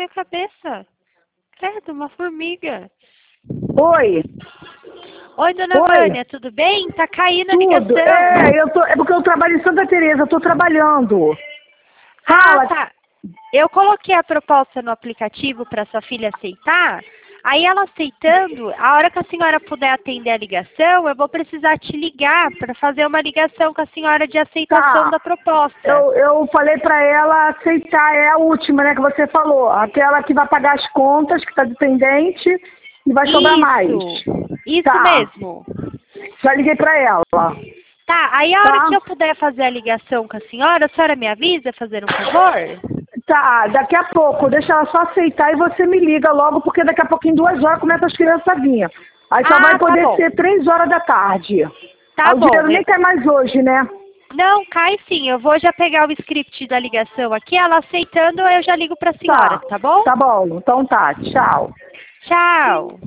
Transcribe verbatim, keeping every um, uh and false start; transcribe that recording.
minha cabeça. Credo, uma formiga. Oi. Oi, dona Oi. Vânia, tudo bem? Tá caindo a Tudo. ligação. É, eu tô, é porque eu trabalho em Santa Teresa, eu tô trabalhando. Ah, Fala. tá. Eu coloquei a proposta no aplicativo para sua filha aceitar. Aí ela aceitando, a hora que a senhora puder atender a ligação, eu vou precisar te ligar para fazer uma ligação com a senhora de aceitação Tá. da proposta. Eu, eu falei pra ela aceitar, é a última, né, que você falou. Aquela que vai pagar as contas, que tá dependente, e vai sobrar mais. Isso, Tá. mesmo. Já liguei pra ela. Tá, aí a hora Tá. que eu puder fazer a ligação com a senhora, a senhora me avisa, fazer um favor? Tá, daqui a pouco, deixa ela só aceitar e você me liga logo, porque daqui a pouco, em duas horas, começa as crianças a vir. Aí só Ah, vai tá poder bom. ser três horas da tarde. Tá Ah, o bom. dinheiro nem eu- cai mais hoje, né? Não, cai sim. Eu vou já pegar o script da ligação aqui, ela aceitando, eu já ligo pra senhora, Tá, tá bom? tá bom. Então tá, tchau. Tchau.